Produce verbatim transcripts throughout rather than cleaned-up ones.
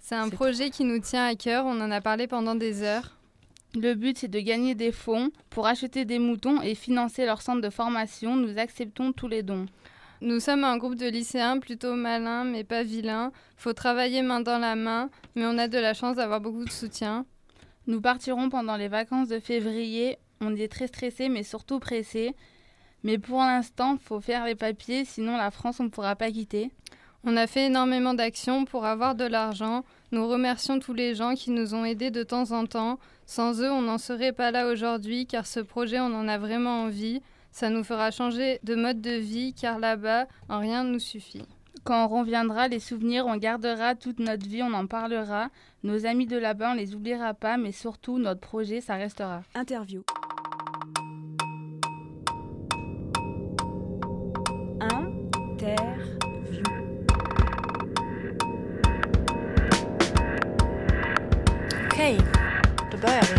C'est un C'est projet qui nous tient à cœur, on en a parlé pendant des heures. Le but, c'est de gagner des fonds pour acheter des moutons et financer leur centre de formation. Nous acceptons tous les dons. Nous sommes un groupe de lycéens plutôt malins mais pas vilains. Faut travailler main dans la main, mais on a de la chance d'avoir beaucoup de soutien. Nous partirons pendant les vacances de février. On est très stressés mais surtout pressés. Mais pour l'instant, il faut faire les papiers, sinon la France, on ne pourra pas quitter. On a fait énormément d'actions pour avoir de l'argent. Nous remercions tous les gens qui nous ont aidés de temps en temps. Sans eux, on n'en serait pas là aujourd'hui, car ce projet, on en a vraiment envie. Ça nous fera changer de mode de vie, car là-bas, en rien ne nous suffit. Quand on reviendra, les souvenirs, on gardera toute notre vie, on en parlera. Nos amis de là-bas, on les oubliera pas, mais surtout, notre projet, ça restera. Interview. Interview. Okej, då börjar vi.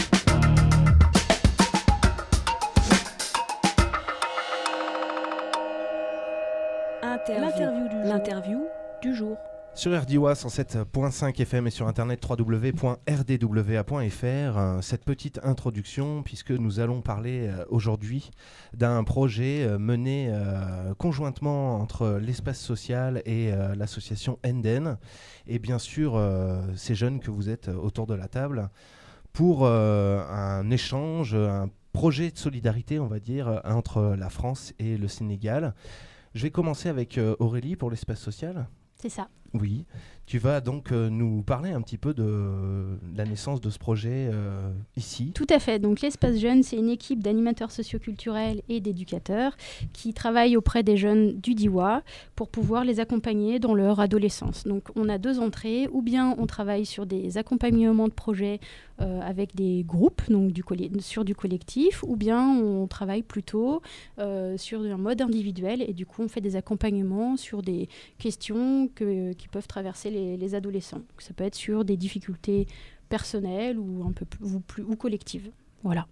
Interview. L'interview du jour. L'interview du jour. Sur R D W A cent sept point cinq F M et sur internet w w w point r d w a point f r, euh, cette petite introduction puisque nous allons parler euh, aujourd'hui d'un projet euh, mené euh, conjointement entre l'espace social et euh, l'association Enden et bien sûr euh, ces jeunes que vous êtes autour de la table pour euh, un échange, un projet de solidarité on va dire entre la France et le Sénégal. Je vais commencer avec euh, Aurélie pour l'espace social. C'est ça. Oui, tu vas donc euh, nous parler un petit peu de euh, la naissance de ce projet euh, ici. Tout à fait. Donc l'Espace Jeune, c'est une équipe d'animateurs socioculturels et d'éducateurs qui travaillent auprès des jeunes du D I W A pour pouvoir les accompagner dans leur adolescence. Donc on a deux entrées, ou bien on travaille sur des accompagnements de projets euh, avec des groupes, donc du coll- sur du collectif, ou bien on travaille plutôt euh, sur un mode individuel et du coup on fait des accompagnements sur des questions que, qui peuvent traverser les, les adolescents. Donc, ça peut être sur des difficultés personnelles ou un peu plus, ou, plus, ou collectives. Voilà.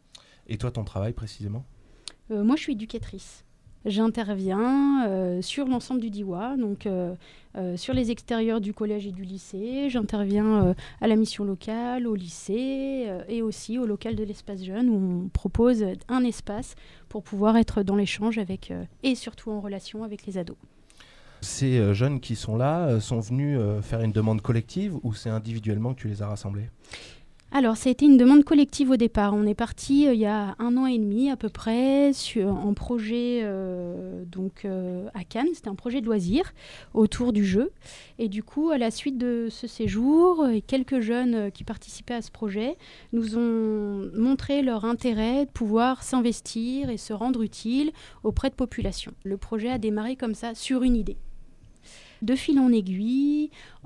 Et toi, ton travail précisément ? euh, Moi, je suis éducatrice. J'interviens euh, sur l'ensemble du D I W A, donc euh, euh, sur les extérieurs du collège et du lycée. J'interviens euh, à la mission locale, au lycée euh, et aussi au local de l'espace jeune où on propose un espace pour pouvoir être dans l'échange avec, euh, et surtout en relation avec les ados. Ces euh, jeunes qui sont là euh, sont venus euh, faire une demande collective ou c'est individuellement que tu les as rassemblés ? Alors, ça a été une demande collective au départ. On est parti euh, il y a un an et demi à peu près sur, en projet euh, donc, euh, à Cannes. C'était un projet de loisirs autour du jeu. Et du coup, à la suite de ce séjour, euh, quelques jeunes euh, qui participaient à ce projet nous ont montré leur intérêt de pouvoir s'investir et se rendre utile auprès de populations. Le projet a démarré comme ça, sur une idée. De fil en aiguille,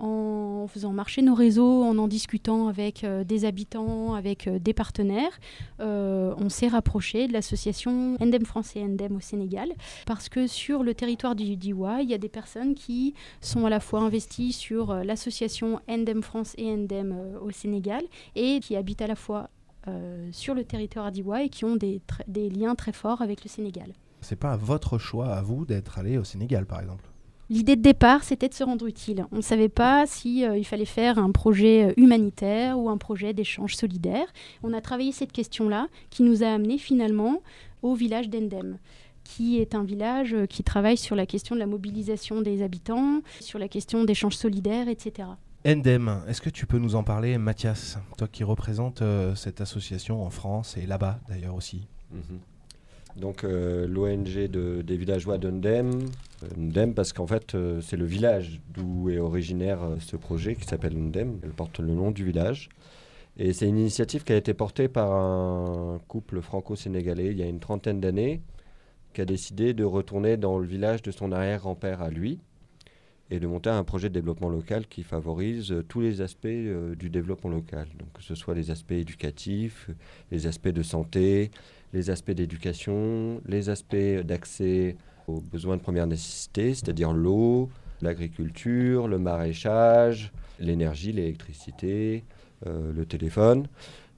en faisant marcher nos réseaux, en en discutant avec euh, des habitants, avec euh, des partenaires, euh, on s'est rapproché de l'association Endem France et Endem au Sénégal, parce que sur le territoire du D I W A, il y a des personnes qui sont à la fois investies sur euh, l'association Endem France et Endem euh, au Sénégal, et qui habitent à la fois euh, sur le territoire D I W A et qui ont des, tr- des liens très forts avec le Sénégal. C'est pas votre choix à vous d'être allé au Sénégal, par exemple ? L'idée de départ, c'était de se rendre utile. On ne savait pas si euh, il fallait faire un projet humanitaire ou un projet d'échange solidaire. On a travaillé cette question-là qui nous a amené finalement au village d'Endem, qui est un village euh, qui travaille sur la question de la mobilisation des habitants, sur la question d'échange solidaire, et cetera. Endem, est-ce que tu peux nous en parler, Mathias, toi qui représentes euh, cette association en France et là-bas d'ailleurs aussi ? Mmh. Donc euh, l'O N G de, des villageois d'Endem, euh, Ndem parce qu'en fait euh, c'est le village d'où est originaire euh, ce projet qui s'appelle Ndem, elle porte le nom du village. Et c'est une initiative qui a été portée par un couple franco-sénégalais il y a une trentaine d'années, qui a décidé de retourner dans le village de son arrière-grand-père à lui et de monter un projet de développement local qui favorise euh, tous les aspects euh, du développement local. Donc que ce soit les aspects éducatifs, les aspects de santé, les aspects d'éducation, les aspects d'accès aux besoins de première nécessité, c'est-à-dire l'eau, l'agriculture, le maraîchage, l'énergie, l'électricité, euh, le téléphone,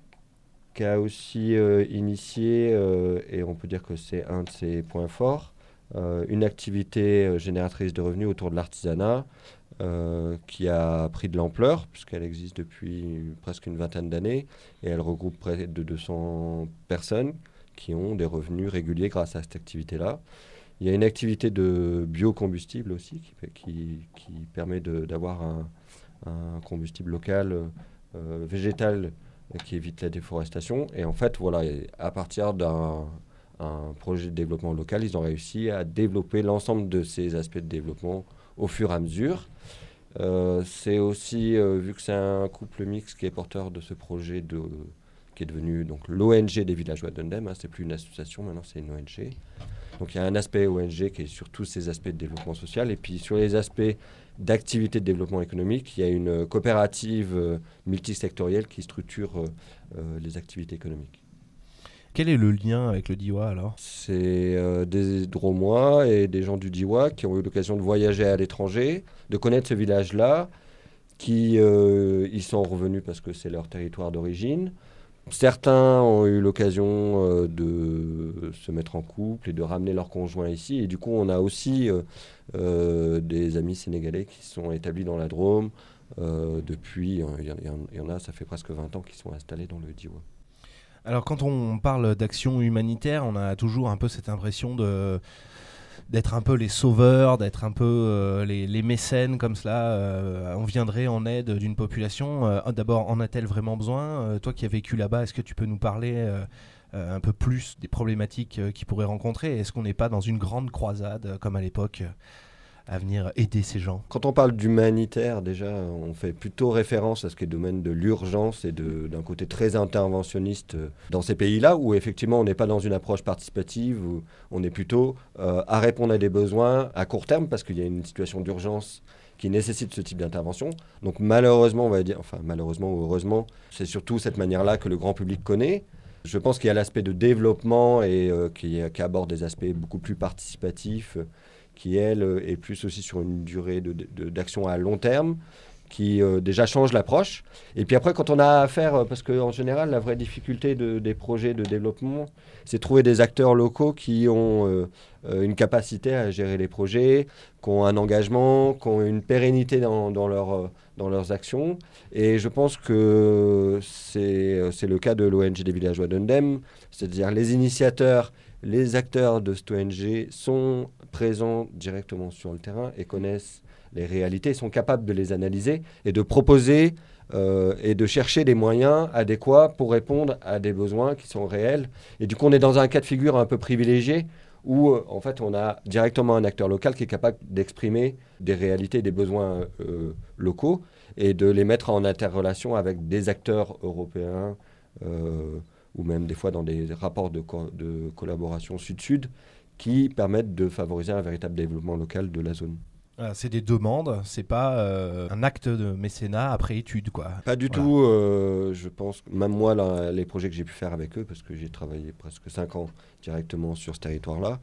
qui a aussi euh, initié, euh, et on peut dire que c'est un de ses points forts, euh, une activité euh, génératrice de revenus autour de l'artisanat, euh, qui a pris de l'ampleur, puisqu'elle existe depuis presque une vingtaine d'années, et elle regroupe près de deux cents personnes qui ont des revenus réguliers grâce à cette activité-là. Il y a une activité de biocombustible aussi, qui, qui, qui permet de, d'avoir un, un combustible local, euh, végétal, qui évite la déforestation. Et en fait, voilà, à partir d'un un projet de développement local, ils ont réussi à développer l'ensemble de ces aspects de développement au fur et à mesure. Euh, c'est aussi, euh, vu que c'est un couple mixte qui est porteur de ce projet, de, qui est devenu donc, l'O N G des villageois d'Undem, hein, c'est plus une association, maintenant c'est une O N G. Donc il y a un aspect O N G qui est sur tous ces aspects de développement social, et puis sur les aspects d'activité de développement économique, il y a une coopérative euh, multisectorielle qui structure euh, euh, les activités économiques. Quel est le lien avec le Diois alors ? C'est euh, des Dromois et des gens du Diois qui ont eu l'occasion de voyager à l'étranger, de connaître ce village-là, qui euh, y sont revenus parce que c'est leur territoire d'origine. Certains ont eu l'occasion euh, de se mettre en couple et de ramener leurs conjoints ici. Et du coup, on a aussi euh, euh, des amis sénégalais qui sont établis dans la Drôme euh, depuis, il y, y, y en a, ça fait presque vingt ans qu'ils sont installés dans le Diois. Alors quand on parle d'action humanitaire, on a toujours un peu cette impression de, d'être un peu les sauveurs, d'être un peu euh, les, les mécènes comme cela. Euh, on viendrait en aide d'une population. Euh, d'abord, en a-t-elle vraiment besoin ? euh, Toi qui as vécu là-bas, est-ce que tu peux nous parler euh, euh, un peu plus des problématiques euh, qu'ils pourraient rencontrer ? Est-ce qu'on n'est pas dans une grande croisade, euh, comme à l'époque euh, à venir aider ces gens ? Quand on parle d'humanitaire, déjà, on fait plutôt référence à ce qui est le domaine de l'urgence et de, d'un côté très interventionniste dans ces pays-là, où effectivement on n'est pas dans une approche participative, où on est plutôt euh, à répondre à des besoins à court terme, parce qu'il y a une situation d'urgence qui nécessite ce type d'intervention. Donc malheureusement, on va dire, enfin malheureusement ou heureusement, c'est surtout cette manière-là que le grand public connaît. Je pense qu'il y a l'aspect de développement et euh, qui, qui aborde des aspects beaucoup plus participatifs, qui, elle, est plus aussi sur une durée de, de, d'action à long terme, qui euh, déjà change l'approche. Et puis après, quand on a affaire, parce qu'en général, la vraie difficulté de, des projets de développement, c'est de trouver des acteurs locaux qui ont euh, une capacité à gérer les projets, qui ont un engagement, qui ont une pérennité dans, dans, leur, dans leurs actions. Et je pense que c'est, c'est le cas de l'O N G des villageois d'Undem, c'est-à-dire les initiateurs, les acteurs de cette O N G sont présents directement sur le terrain et connaissent les réalités, sont capables de les analyser et de proposer euh, et de chercher des moyens adéquats pour répondre à des besoins qui sont réels. Et du coup, on est dans un cas de figure un peu privilégié où, euh, en fait, on a directement un acteur local qui est capable d'exprimer des réalités, des besoins euh, locaux et de les mettre en interrelation avec des acteurs européens euh, ou même des fois dans des rapports de, co- de collaboration sud-sud qui permettent de favoriser un véritable développement local de la zone. Ah, c'est des demandes, c'est pas euh, un acte de mécénat après étude, quoi. Pas du voilà. tout, euh, je pense, même moi, là, les projets que j'ai pu faire avec eux, parce que j'ai travaillé presque cinq ans directement sur ce territoire-là,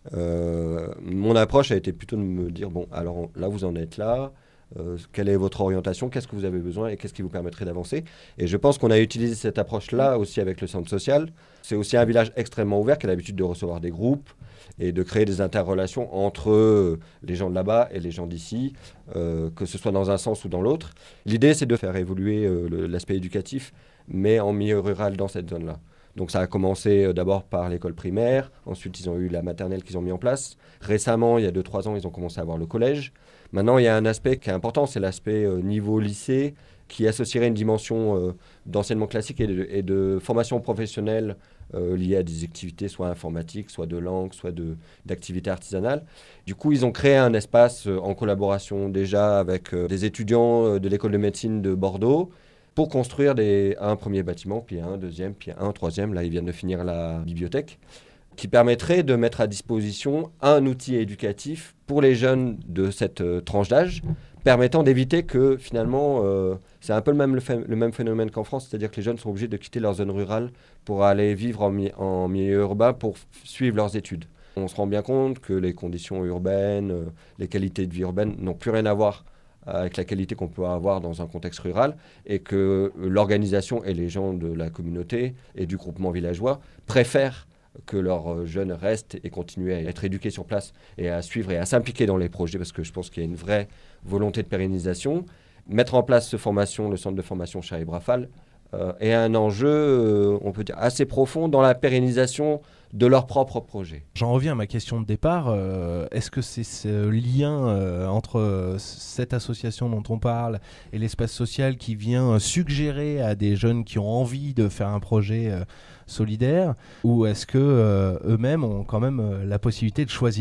euh, mon approche a été plutôt de me dire, bon, alors on, là vous en êtes là, euh, quelle est votre orientation, qu'est-ce que vous avez besoin et qu'est-ce qui vous permettrait d'avancer. Et je pense qu'on a utilisé cette approche-là aussi avec le centre social. C'est aussi un village extrêmement ouvert qui a l'habitude de recevoir des groupes et de créer des interrelations entre les gens de là-bas et les gens d'ici, euh, que ce soit dans un sens ou dans l'autre. L'idée, c'est de faire évoluer euh, le, l'aspect éducatif, mais en milieu rural dans cette zone-là. Donc ça a commencé euh, d'abord par l'école primaire, ensuite ils ont eu la maternelle qu'ils ont mis en place. Récemment, il y a deux trois ans, ils ont commencé à avoir le collège. Maintenant, il y a un aspect qui est important, c'est l'aspect euh, niveau lycée, qui associerait une dimension euh, d'enseignement classique et de, et de formation professionnelle euh, liée à des activités soit informatiques, soit de langue, soit de, d'activités artisanales. Du coup, ils ont créé un espace euh, en collaboration déjà avec euh, des étudiants euh, de l'école de médecine de Bordeaux pour construire des, un premier bâtiment, puis un deuxième, puis un troisième. Là, ils viennent de finir la bibliothèque, qui permettrait de mettre à disposition un outil éducatif pour les jeunes de cette euh, tranche d'âge, permettant d'éviter que finalement, euh, c'est un peu le même, le, fait, le même phénomène qu'en France, c'est-à-dire que les jeunes sont obligés de quitter leur zone rurale pour aller vivre en, mi- en milieu urbain pour f- suivre leurs études. On se rend bien compte que les conditions urbaines, euh, les qualités de vie urbaine n'ont plus rien à voir avec la qualité qu'on peut avoir dans un contexte rural et que l'organisation et les gens de la communauté et du groupement villageois préfèrent que leurs jeunes restent et continuent à être éduqués sur place et à suivre et à s'impliquer dans les projets, parce que je pense qu'il y a une vraie volonté de pérennisation. Mettre en place cette formation, le centre de formation Charib Rafale, euh, est un enjeu, euh, on peut dire, assez profond dans la pérennisation de leur propre projet. J'en reviens à ma question de départ. Euh, est-ce que c'est ce lien euh, entre euh, cette association dont on parle et l'espace social qui vient suggérer à des jeunes qui ont envie de faire un projet euh, solidaire, ou est-ce que euh, eux-mêmes ont quand même euh, la possibilité de choisir ?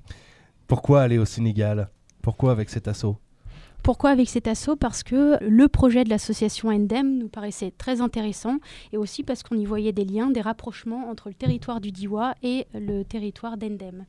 Pourquoi aller au Sénégal ? Pourquoi avec cet assaut ? Pourquoi avec cet assaut ? Parce que le projet de l'association Ndem nous paraissait très intéressant, et aussi parce qu'on y voyait des liens, des rapprochements entre le territoire du Diois et le territoire d'Ndem.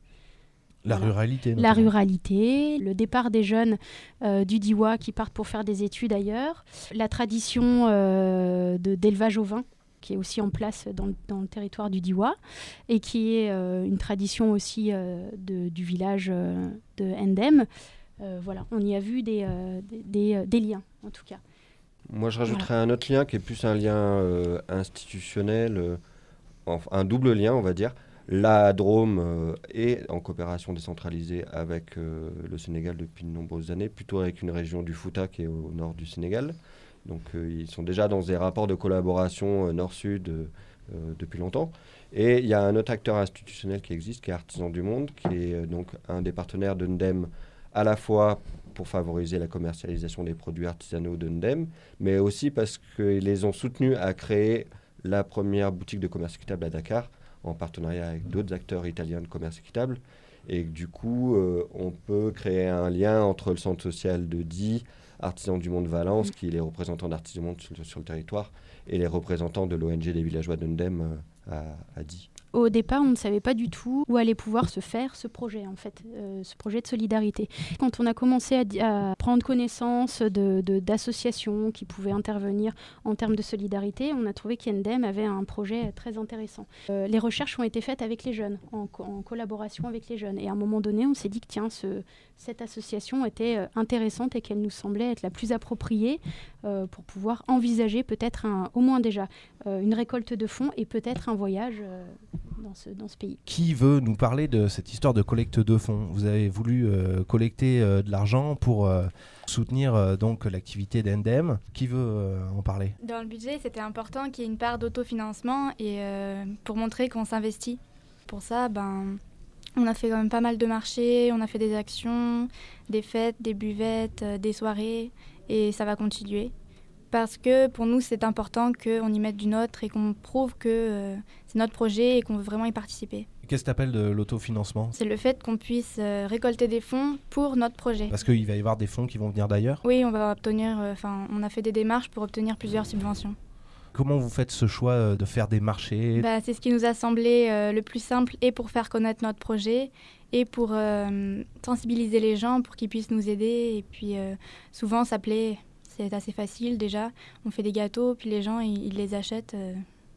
La Voilà. ruralité. La ruralité, le départ des jeunes euh, du Diois qui partent pour faire des études ailleurs, la tradition euh, de, d'élevage au vin qui est aussi en place dans le, dans le territoire du Diois, et qui est euh, une tradition aussi euh, de, du village euh, de Ndem. Euh, voilà, on y a vu des, euh, des, des, des liens, en tout cas. Moi, je rajouterais voilà. un autre lien qui est plus un lien euh, institutionnel, euh, enfin, un double lien, on va dire. La Drôme euh, est en coopération décentralisée avec euh, le Sénégal depuis de nombreuses années, plutôt avec une région du Fouta qui est au nord du Sénégal. Donc, euh, ils sont déjà dans des rapports de collaboration euh, nord-sud euh, euh, depuis longtemps. Et il y a un autre acteur institutionnel qui existe, qui est Artisans du Monde, qui est euh, donc un des partenaires de Ndem, à la fois pour favoriser la commercialisation des produits artisanaux de Ndem, mais aussi parce qu'ils les ont soutenus à créer la première boutique de commerce équitable à Dakar, en partenariat avec d'autres acteurs italiens de commerce équitable. Et du coup, euh, on peut créer un lien entre le centre social de Die, Artisans du Monde Valence, qui est les représentants d'Artisans du Monde sur, sur le territoire, et les représentants de l'O N G des villageois de Ndem euh, à, à Die. Au départ, on ne savait pas du tout où allait pouvoir se faire ce projet, en fait, euh, ce projet de solidarité. Quand on a commencé à, à prendre connaissance de, de, d'associations qui pouvaient intervenir en termes de solidarité, on a trouvé qu'Ndem avait un projet très intéressant. Euh, les recherches ont été faites avec les jeunes, en, co- en collaboration avec les jeunes. Et à un moment donné, on s'est dit que tiens, ce, cette association était euh, intéressante et qu'elle nous semblait être la plus appropriée euh, pour pouvoir envisager peut-être, un, au moins déjà, euh, une récolte de fonds et peut-être un voyage euh, Dans ce, dans ce pays. Qui veut nous parler de cette histoire de collecte de fonds ? Vous avez voulu euh, collecter euh, de l'argent pour euh, soutenir euh, donc l'activité d'Ndem. Qui veut euh, en parler ? Dans le budget, c'était important qu'il y ait une part d'autofinancement et euh, pour montrer qu'on s'investit. Pour ça, ben, on a fait quand même pas mal de marchés, on a fait des actions, des fêtes, des buvettes, euh, des soirées, et ça va continuer. Parce que pour nous, c'est important qu'on y mette du nôtre et qu'on prouve que euh, c'est notre projet et qu'on veut vraiment y participer. Qu'est-ce que tu appelles de l'autofinancement ? C'est le fait qu'on puisse euh, récolter des fonds pour notre projet. Parce qu'il va y avoir des fonds qui vont venir d'ailleurs ? Oui, on va obtenir, enfin, euh, on a fait des démarches pour obtenir plusieurs subventions. Comment vous faites ce choix euh, de faire des marchés ? Bah, c'est ce qui nous a semblé euh, le plus simple, et pour faire connaître notre projet, et pour euh, sensibiliser les gens, pour qu'ils puissent nous aider. Et puis euh, souvent, ça plaît. C'est assez facile déjà. On fait des gâteaux, puis les gens, ils, ils les achètent. Euh,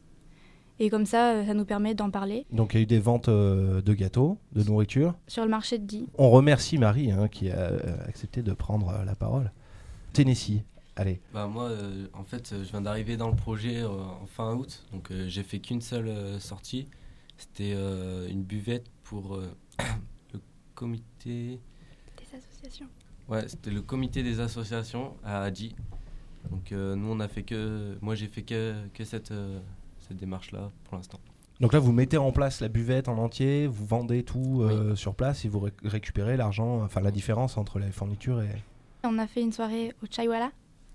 et comme ça, ça nous permet d'en parler. Donc il y a eu des ventes euh, de gâteaux, de nourriture. Sur le marché de Die. On remercie Marie hein, qui a euh, accepté de prendre euh, la parole. Tennessee, allez. Bah moi, euh, en fait, je viens d'arriver dans le projet euh, en fin août. Donc euh, j'ai fait qu'une seule euh, sortie. C'était euh, une buvette pour euh, le comité... Des associations. Ouais, c'était le comité des associations à Adi. Donc euh, nous, on a fait que, moi j'ai fait que, que cette, euh, cette démarche-là pour l'instant. Donc là, vous mettez en place la buvette en entier, vous vendez tout euh, oui. sur place et vous ré- récupérez l'argent, enfin la différence entre les fournitures et... On a fait une soirée au Chaiwala.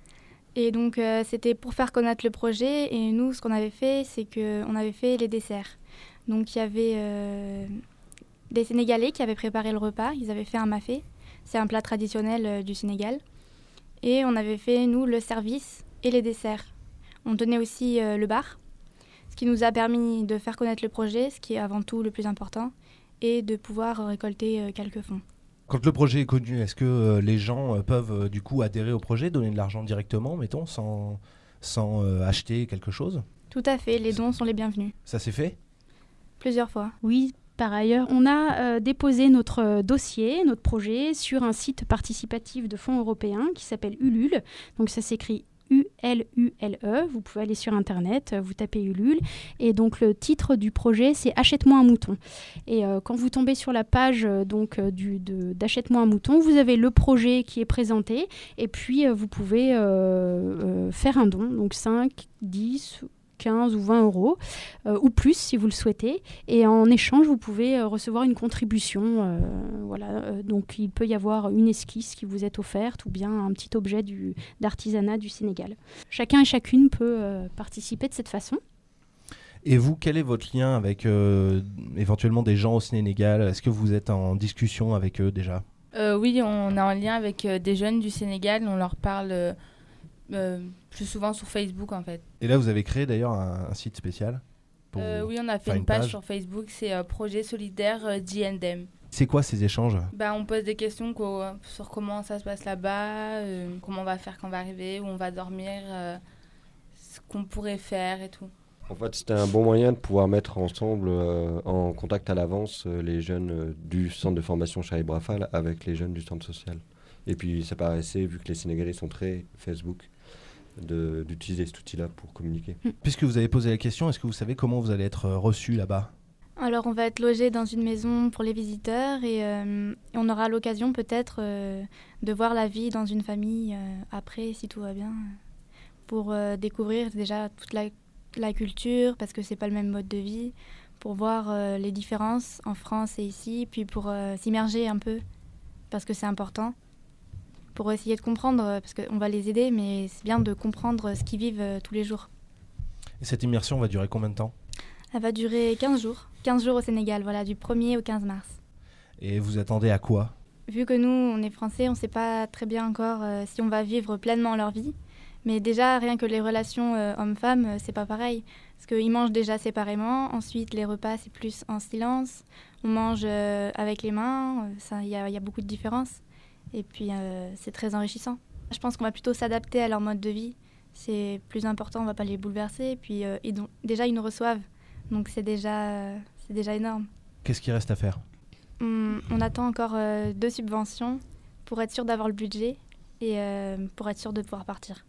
Et donc euh, c'était pour faire connaître le projet. Et nous, ce qu'on avait fait, c'est qu'on avait fait les desserts. Donc il y avait euh, des Sénégalais qui avaient préparé le repas, ils avaient fait un mafé. C'est un plat traditionnel euh, du Sénégal. Et on avait fait, nous, le service et les desserts. On tenait aussi euh, le bar, ce qui nous a permis de faire connaître le projet, ce qui est avant tout le plus important, et de pouvoir récolter euh, quelques fonds. Quand le projet est connu, est-ce que euh, les gens euh, peuvent euh, du coup adhérer au projet, donner de l'argent directement, mettons, sans, sans euh, acheter quelque chose ? Tout à fait, les dons sont les bienvenus. Ça s'est fait ? Plusieurs fois. Oui. Par ailleurs, on a euh, déposé notre euh, dossier, notre projet, sur un site participatif de fonds européens qui s'appelle Ulule. Donc ça s'écrit U L U L E. Vous pouvez aller sur Internet, vous tapez Ulule. Et donc, le titre du projet, c'est « Achète-moi un mouton ». Et euh, quand vous tombez sur la page euh, donc, du, de, d'Achète-moi un mouton, vous avez le projet qui est présenté. Et puis, euh, vous pouvez euh, euh, faire un don, donc cinq, dix, quinze ou vingt euros, euh, ou plus si vous le souhaitez. Et en échange, vous pouvez euh, recevoir une contribution. Euh, voilà. Euh, donc, il peut y avoir une esquisse qui vous est offerte ou bien un petit objet du, d'artisanat du Sénégal. Chacun et chacune peut euh, participer de cette façon. Et vous, quel est votre lien avec euh, éventuellement des gens au Sénégal ? Est-ce que vous êtes en discussion avec eux déjà ? euh, Oui, on est en lien avec euh, des jeunes du Sénégal. On leur parle euh, euh, plus souvent sur Facebook, en fait. Et là, vous avez créé d'ailleurs un, un site spécial pour euh, Oui, on a fait une, une page, page sur Facebook. C'est euh, Projet Solidaire euh, D N D M. C'est quoi ces échanges ? Bah, on pose des questions quoi, sur comment ça se passe là-bas, euh, comment on va faire quand on va arriver, où on va dormir, euh, ce qu'on pourrait faire et tout. En fait, c'était un bon moyen de pouvoir mettre ensemble, euh, en contact à l'avance, euh, les jeunes euh, du centre de formation Chaïb Rafal avec les jeunes du centre social. Et puis, ça paraissait, vu que les Sénégalais sont très Facebook, de, d'utiliser cet outil-là pour communiquer. Puisque vous avez posé la question, est-ce que vous savez comment vous allez être reçus là-bas ? Alors, on va être logé dans une maison pour les visiteurs et euh, on aura l'occasion peut-être euh, de voir la vie dans une famille euh, après, si tout va bien, pour euh, découvrir déjà toute la, la culture, parce que c'est pas le même mode de vie, pour voir euh, les différences en France et ici, puis pour euh, s'immerger un peu, parce que c'est important, pour essayer de comprendre, parce qu'on va les aider, mais c'est bien de comprendre ce qu'ils vivent euh, tous les jours. Et cette immersion va durer combien de temps ? Elle va durer quinze jours. quinze jours au Sénégal, voilà, du premier au quinze mars. Et vous attendez à quoi ? Vu que nous, on est français, on ne sait pas très bien encore euh, si on va vivre pleinement leur vie. Mais déjà, rien que les relations euh, hommes-femmes, euh, c'est pas pareil. Parce qu'ils mangent déjà séparément. Ensuite, les repas, c'est plus en silence. On mange euh, avec les mains. Il y, y a beaucoup de différences. Et puis, euh, c'est très enrichissant. Je pense qu'on va plutôt s'adapter à leur mode de vie. C'est plus important, on ne va pas les bouleverser. Et puis, euh, ils, déjà, ils nous reçoivent. Donc c'est déjà, c'est déjà énorme. Qu'est-ce qu'il reste à faire ? on, on attend encore euh, deux subventions pour être sûr d'avoir le budget et euh, pour être sûr de pouvoir partir.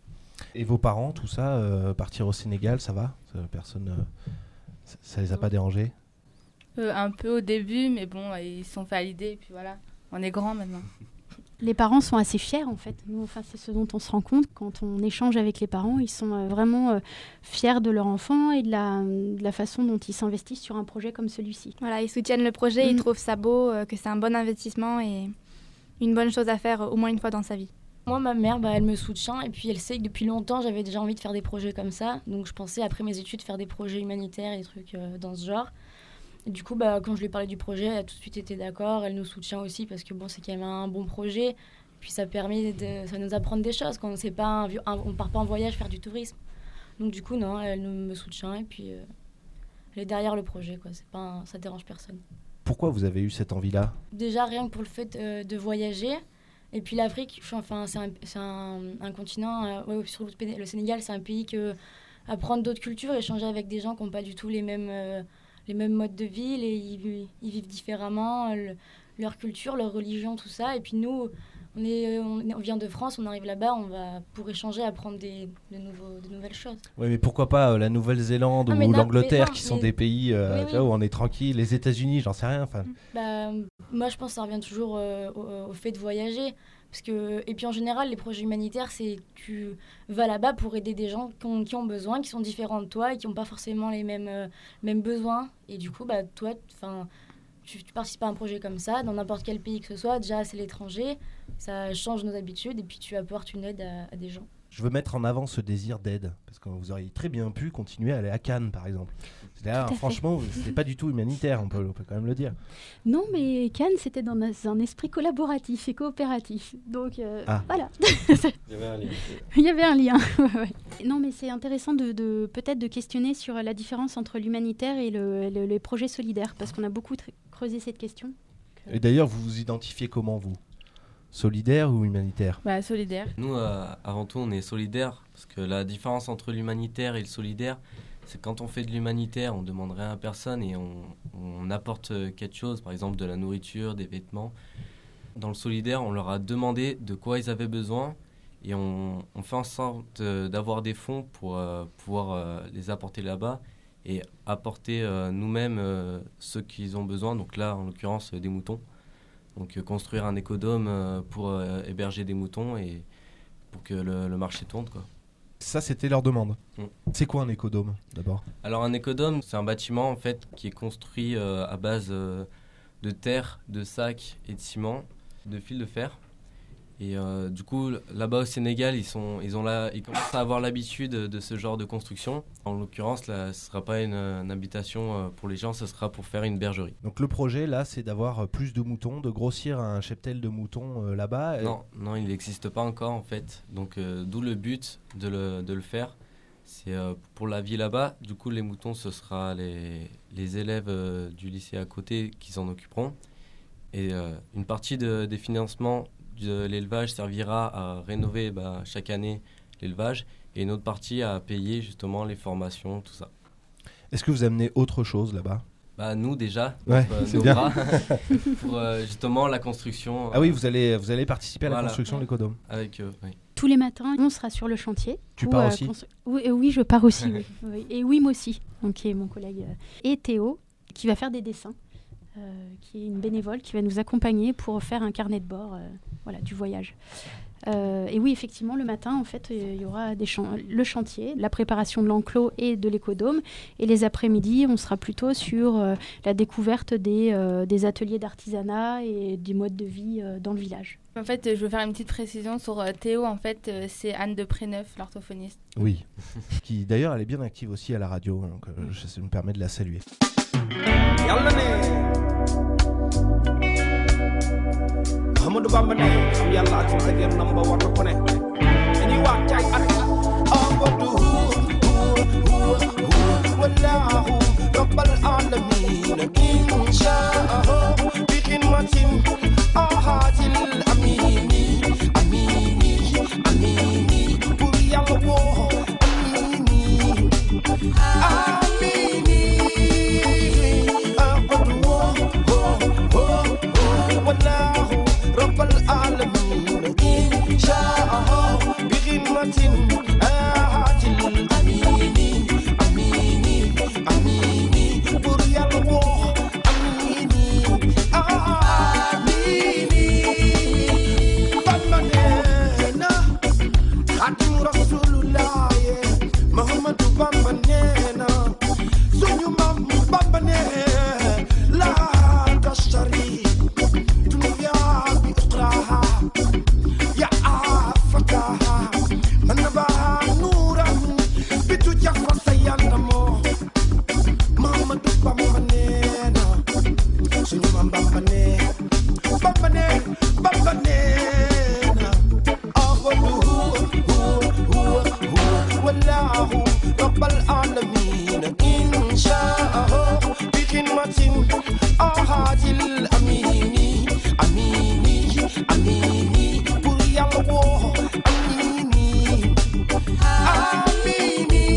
Et vos parents, tout ça, euh, partir au Sénégal, ça va ? Personne, euh, ça, ça les a pas dérangés ? euh, Un peu au début, mais bon, ils se sont fait à l'idée et puis voilà, on est grands maintenant. Les parents sont assez fiers en fait. Nous, enfin, c'est ce dont on se rend compte quand on échange avec les parents. Ils sont euh, vraiment euh, fiers de leur enfant et de la, de la façon dont ils s'investissent sur un projet comme celui-ci. Voilà, ils soutiennent le projet, mmh. Ils trouvent ça beau, euh, que c'est un bon investissement et une bonne chose à faire euh, au moins une fois dans sa vie. Moi, ma mère, bah, elle me soutient et puis elle sait que depuis longtemps, j'avais déjà envie de faire des projets comme ça. Donc je pensais, après mes études, faire des projets humanitaires et des trucs euh, dans ce genre. Et du coup, bah, quand je lui ai parlé du projet, elle a tout de suite été d'accord. Elle nous soutient aussi parce que bon, c'est quand même un bon projet. Puis ça permet de, ça nous apprendre des choses. Quand on sait pas, un, un, on part pas en voyage faire du tourisme. Donc du coup, non, elle nous, me soutient et puis euh, elle est derrière le projet, quoi. C'est pas un, ça dérange personne. Pourquoi vous avez eu cette envie-là ? Déjà, rien que pour le fait euh, de voyager. Et puis l'Afrique, enfin, c'est un, c'est un, un continent, euh, ouais, surtout le Sénégal, c'est un pays que apprendre d'autres cultures, échanger avec des gens qui n'ont pas du tout les mêmes, euh, les mêmes modes de vie, et ils, ils vivent différemment, le, leur culture, leur religion, tout ça. Et puis nous, on, est, on, on vient de France, on arrive là-bas, on va pour échanger, apprendre des, de, nouveaux, de nouvelles choses. Oui, mais pourquoi pas euh, la Nouvelle-Zélande ah, ou l'Angleterre, non, qui sont mais, des pays euh, oui, oui. où on est tranquille, les États-Unis, j'en sais rien. Bah, moi, je pense que ça revient toujours euh, au, au fait de voyager. Parce que, et puis en général, les projets humanitaires, c'est que tu vas là-bas pour aider des gens qui ont, qui ont besoin, qui sont différents de toi et qui n'ont pas forcément les mêmes, euh, mêmes besoins. Et du coup, bah, toi, tu, tu participes à un projet comme ça, dans n'importe quel pays que ce soit. Déjà, c'est l'étranger, ça change nos habitudes et puis tu apportes une aide à, à des gens. Je veux mettre en avant ce désir d'aide, parce que vous auriez très bien pu continuer à aller à Cannes, par exemple. C'est-à-dire, franchement, c'était pas du tout humanitaire, on peut, on peut quand même le dire. Non, mais Cannes, c'était dans un esprit collaboratif et coopératif. Donc, euh, ah. voilà. Il y avait un lien. Il y avait un lien, ouais. Non, mais c'est intéressant de, de, peut-être de questionner sur la différence entre l'humanitaire et le, le, les projets solidaires, parce qu'on a beaucoup tr- creusé cette question. Et d'ailleurs, vous vous identifiez comment, vous ? Solidaire ou humanitaire ? Bah, solidaire. Nous, euh, avant tout, on est solidaire, parce que la différence entre l'humanitaire et le solidaire, c'est quand on fait de l'humanitaire, on ne demande rien à personne et on, on apporte quelque chose, par exemple de la nourriture, des vêtements. Dans le solidaire, on leur a demandé de quoi ils avaient besoin Et on, on fait en sorte euh, d'avoir des fonds pour euh, pouvoir euh, les apporter là-bas et apporter euh, nous-mêmes euh, ceux qu'ils ont besoin. Donc là, en l'occurrence, euh, des moutons. Donc euh, construire un écodôme euh, pour euh, héberger des moutons et pour que le, le marché tourne, quoi. Ça, c'était leur demande. Mm. C'est quoi un écodôme, d'abord ? Alors un écodôme, c'est un bâtiment en fait qui est construit euh, à base euh, de terre, de sacs et de ciment, de fils de fer. Et euh, du coup, là-bas au Sénégal, ils, sont, ils, ont la, ils commencent à avoir l'habitude de ce genre de construction. En l'occurrence, là, ce ne sera pas une, une habitation pour les gens, ce sera pour faire une bergerie. Donc le projet, là, c'est d'avoir plus de moutons, de grossir un cheptel de moutons euh, là-bas. Non, non, il n'existe pas encore en fait. Donc euh, d'où le but de le, de le faire. C'est euh, pour la vie là-bas. Du coup, les moutons, ce sera les, les élèves euh, du lycée à côté qui s'en occuperont. Et euh, une partie de, des financements de l'élevage servira à rénover bah, chaque année l'élevage et une autre partie à payer justement les formations, tout ça. Est-ce que vous amenez autre chose là-bas ? Bah, nous déjà, ouais, euh, c'est nos bien. bras, pour euh, justement la construction. Ah euh, oui, vous allez, vous allez participer à la voilà. construction de l'écodôme. Avec eux, oui. Tous les matins, on sera sur le chantier. Tu où, pars euh, aussi constru- oui, euh, oui, je pars aussi. oui. Oui. Et Wim aussi, donc, qui est mon collègue. Euh, et Théo, qui va faire des dessins. Euh, qui est une bénévole qui va nous accompagner pour faire un carnet de bord euh, voilà, du voyage. Euh, et oui, effectivement, le matin, en fait, il y aura des chan- le chantier, la préparation de l'enclos et de l'écodôme. Et les après-midi, on sera plutôt sur euh, la découverte des, euh, des ateliers d'artisanat et du mode de vie euh, dans le village. En fait, je veux faire une petite précision sur euh, Théo. En fait, euh, c'est Anne de Préneuf, l'orthophoniste. Oui, qui d'ailleurs, elle est bien active aussi à la radio, donc euh, je, ça me permet de la saluer. Ahmadu Bamba ne am yalla ci segen number one ko ne ni wa tay at abadu wallahu rabbal alamin insha bi khidmatin ahadil amini amini amini pour yalla wo amini amini abadu wallahu رب العالمين إن شاء بغمة آهات الأمين أمين أمين بريا الوح أمين آمين بمبنينا خاتم رسول الله محمد بمبنينا سنو مام بمبنينا لا تشتري يا عفتها من نبع نورا بتو جفا سيانمو ماما دبا مبنينا سنو مام بمبنينا بمبنينا بمبنينا أخذه هو هو هو والله رب العالمين إن شاء بخدمة أحد الأمين أميني أميني بريا الوح أميني أميني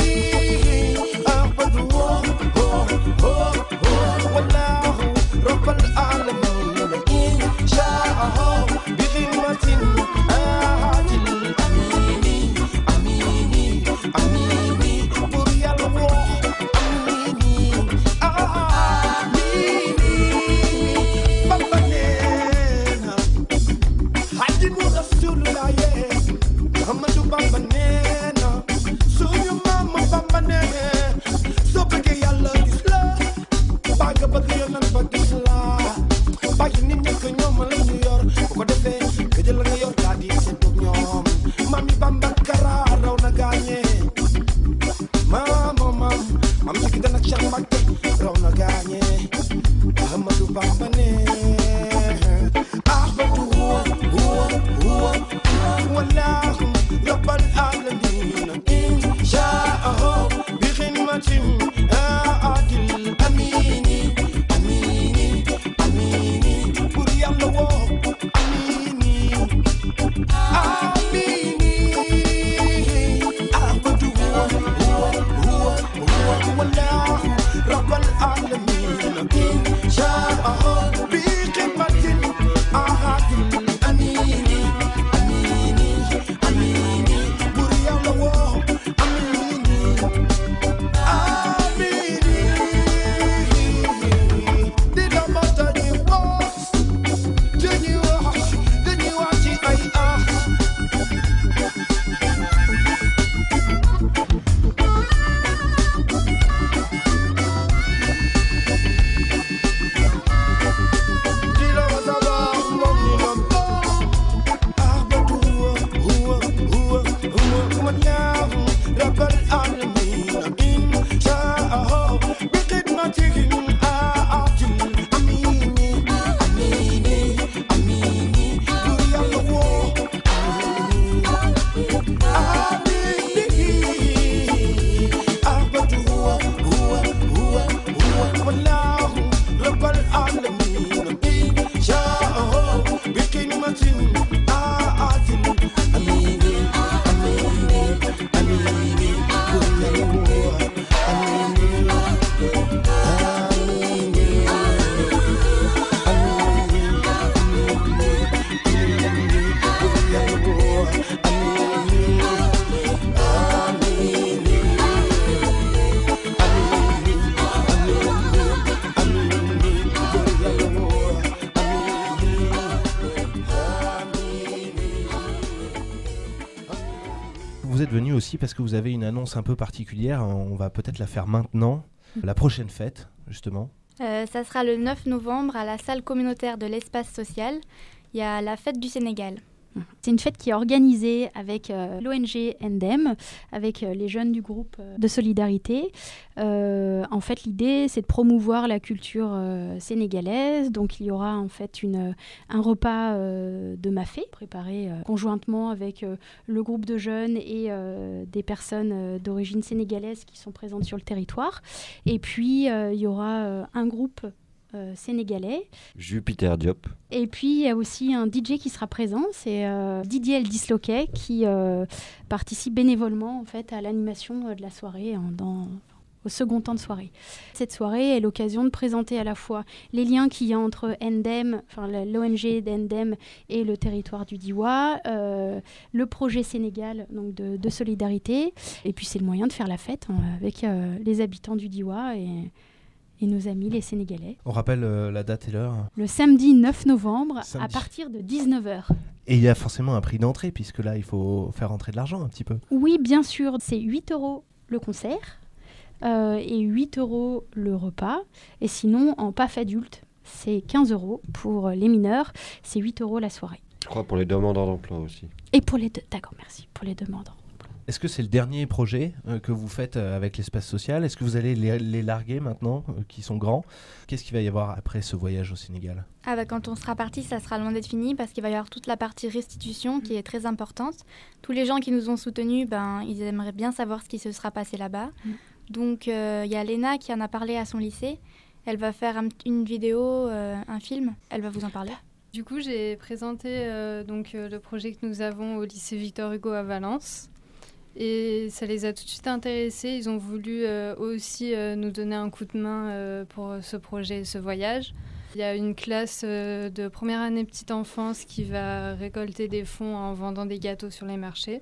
أعبد هو هو هو والله رب العالمين إن شاء بخدمة أحد الأمين أميني أميني بريا الوح أميني أميني بمبنينا حجنو رسول الله محمد بمبنينا سونيو ماما بمبنينا سوبك يالا ديسلا باغا باغا يونان باغسلا باغي نيت نيكو ñoom la ñu yor bu ko defee ke jël nga yor daa di seet ak ñoom mami bamba kara raw na gaañe mama mam mam ci gën ak Cheikh Mbacke raw na gaañe Ahmadou Bamba ne ahbatu huwa huwa huwa wallahu rabbal alamin in sha'ahu bi khidmatin aadil amini amini amini pour yalla wo amini amini ahbatu huwa huwa huwa wallahu Vous êtes venu aussi parce que vous avez une annonce un peu particulière. On va peut-être la faire maintenant. La prochaine fête, justement. Euh, ça sera le neuf novembre à la salle communautaire de l'espace social. Il y a la fête du Sénégal. C'est une fête qui est organisée avec euh, l'O N G Ndem, avec euh, les jeunes du groupe euh, de solidarité. Euh, en fait, l'idée, c'est de promouvoir la culture euh, sénégalaise. Donc, il y aura en fait une, un repas euh, de mafé préparé euh, conjointement avec euh, le groupe de jeunes et euh, des personnes euh, d'origine sénégalaise qui sont présentes sur le territoire. Et puis, euh, il y aura euh, un groupe Euh, sénégalais. Jupiter Diop. Et puis il y a aussi un D J qui sera présent, c'est euh, Didier El Disloquet qui euh, participe bénévolement en fait à l'animation euh, de la soirée en, dans, au second temps de soirée. Cette soirée est l'occasion de présenter à la fois les liens qu'il y a entre Ndem, enfin l'O N G d'Ndem et le territoire du Diois, euh, le projet Sénégal donc de, de solidarité, et puis c'est le moyen de faire la fête hein, avec euh, les habitants du Diois et et nos amis les Sénégalais. On rappelle euh, la date et l'heure. Le samedi neuf novembre samedi. À partir de dix-neuf heures. Et il y a forcément un prix d'entrée puisque là il faut faire rentrer de l'argent un petit peu. Oui, bien sûr, c'est huit euros le concert euh, et huit euros le repas. Et sinon, en P A F adulte, c'est quinze euros pour les mineurs, c'est huit euros la soirée. Je crois pour les demandeurs d'emploi aussi. Et pour les deux, d'accord, merci, pour les demandeurs. Est-ce que c'est le dernier projet euh, que vous faites euh, avec l'espace social ? Est-ce que vous allez les, les larguer maintenant, euh, qui sont grands ? Qu'est-ce qu'il va y avoir après ce voyage au Sénégal ? Ah bah, quand on sera parti, ça sera loin d'être fini parce qu'il va y avoir toute la partie restitution qui est très importante. Tous les gens qui nous ont soutenus, ben, ils aimeraient bien savoir ce qui se sera passé là-bas. Mm. Donc il euh, y a Léna qui en a parlé à son lycée. Elle va faire un, une vidéo, euh, un film. Elle va vous en parler. Du coup, j'ai présenté euh, donc, euh, le projet que nous avons au lycée Victor Hugo à Valence. Et ça les a tout de suite intéressés. Ils ont voulu euh, aussi euh, nous donner un coup de main euh, pour ce projet, ce voyage. Il y a une classe euh, de première année petite enfance qui va récolter des fonds en vendant des gâteaux sur les marchés.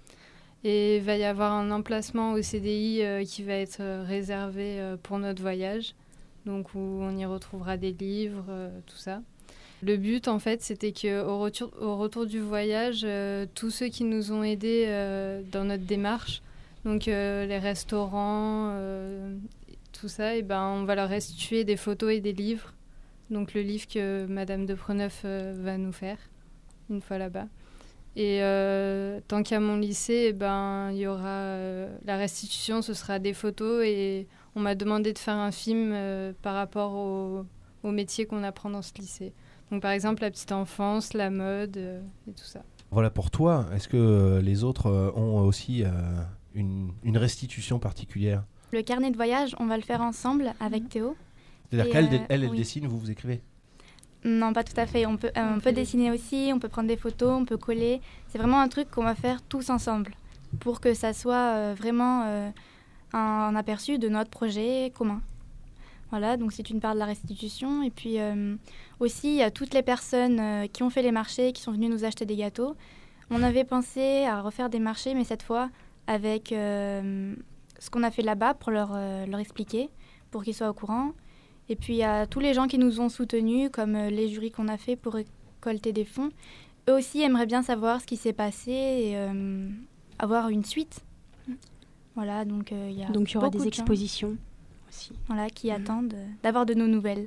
Et il va y avoir un emplacement au C D I euh, qui va être euh, réservé euh, pour notre voyage. Donc où on y retrouvera des livres, euh, tout ça. Le but, en fait, c'était qu'au retour, au retour du voyage, euh, tous ceux qui nous ont aidés euh, dans notre démarche, donc euh, les restaurants, euh, tout ça, et ben, on va leur restituer des photos et des livres. Donc le livre que Madame de Preneuf euh, va nous faire, une fois là-bas. Et euh, tant qu'à mon lycée, eh ben, il y aura euh, la restitution, ce sera des photos. Et on m'a demandé de faire un film euh, par rapport au, au métier qu'on apprend dans ce lycée. Donc, par exemple, la petite enfance, la mode euh, et tout ça. Voilà pour toi. Est-ce que euh, les autres euh, ont aussi euh, une, une restitution particulière ? Le carnet de voyage, on va le faire ensemble avec Théo. C'est-à-dire qu'elle, euh, elle, elle oui. dessine, vous, vous écrivez ? Non, pas tout à fait. On peut, euh, on peut dessiner aussi, on peut prendre des photos, on peut coller. C'est vraiment un truc qu'on va faire tous ensemble pour que ça soit euh, vraiment euh, un, un aperçu de notre projet commun. Voilà, donc c'est une part de la restitution. Et puis euh, aussi, il y a toutes les personnes euh, qui ont fait les marchés, qui sont venues nous acheter des gâteaux. On avait pensé à refaire des marchés, mais cette fois avec euh, ce qu'on a fait là-bas pour leur, euh, leur expliquer, pour qu'ils soient au courant. Et puis il y a tous les gens qui nous ont soutenus, comme euh, les jurys qu'on a fait pour récolter des fonds. Eux aussi aimeraient bien savoir ce qui s'est passé et euh, avoir une suite. Voilà, donc il euh, y a Donc il y aura beaucoup des de expositions. Aussi. Voilà, qui mmh. attendent euh, d'avoir de nos nouvelles.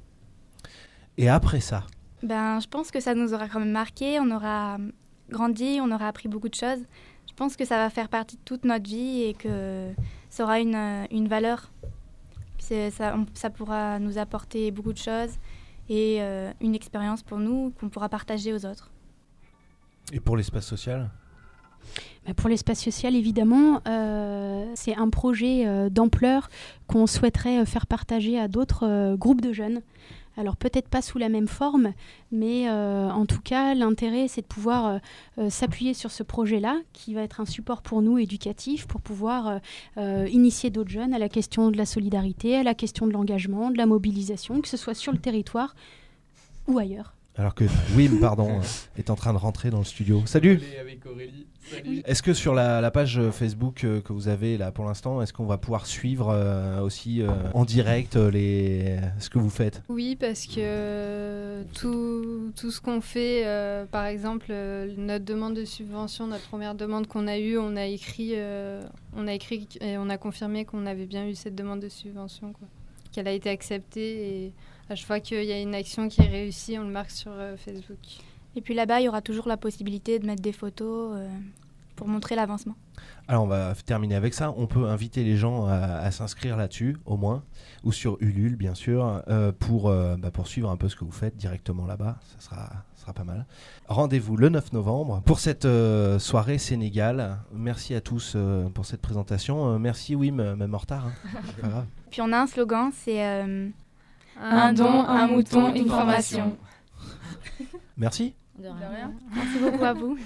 Et après ça ? Ben, je pense que ça nous aura quand même marqué, on aura grandi, on aura appris beaucoup de choses. Je pense que ça va faire partie de toute notre vie et que ça aura une, une valeur. C'est, ça, on, ça pourra nous apporter beaucoup de choses et euh, une expérience pour nous qu'on pourra partager aux autres. Et pour l'espace social ? Pour l'espace social, évidemment, euh, c'est un projet euh, d'ampleur qu'on souhaiterait euh, faire partager à d'autres euh, groupes de jeunes. Alors peut-être pas sous la même forme, mais euh, en tout cas, l'intérêt, c'est de pouvoir euh, euh, s'appuyer sur ce projet-là, qui va être un support pour nous éducatif, pour pouvoir euh, euh, initier d'autres jeunes à la question de la solidarité, à la question de l'engagement, de la mobilisation, que ce soit sur le territoire ou ailleurs. Alors que Wim, pardon, est en train de rentrer dans le studio. Salut. Avec Aurélie. Est-ce que sur la, la page Facebook euh, que vous avez là pour l'instant, est-ce qu'on va pouvoir suivre euh, aussi euh, en direct euh, les... ce que vous faites ? Oui, parce que euh, tout, tout ce qu'on fait, euh, par exemple, euh, notre demande de subvention, notre première demande qu'on a eue, on a écrit, euh, on a écrit et on a confirmé qu'on avait bien eu cette demande de subvention, quoi. Qu'elle a été acceptée et à chaque fois qu'il y a une action qui est réussie, on le marque sur euh, Facebook. Et puis là-bas, il y aura toujours la possibilité de mettre des photos euh, pour montrer l'avancement. Alors on va terminer avec ça. On peut inviter les gens à, à s'inscrire là-dessus, au moins, ou sur Ulule, bien sûr, euh, pour, euh, bah, pour suivre un peu ce que vous faites directement là-bas. Ça sera, ça sera pas mal. Rendez-vous le neuf novembre pour cette euh, soirée Sénégal. Merci à tous euh, pour cette présentation. Euh, merci Wim, même en retard. Hein. C'est pas grave. Puis on a un slogan, c'est euh, un don, un mouton, une formation. Merci. De rien. Merci beaucoup à vous.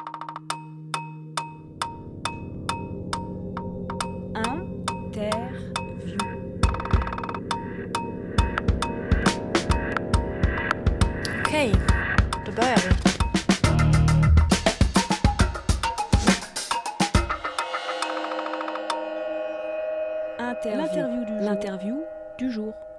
Interview. Okay, då börjar vi. Interview. L'interview du jour.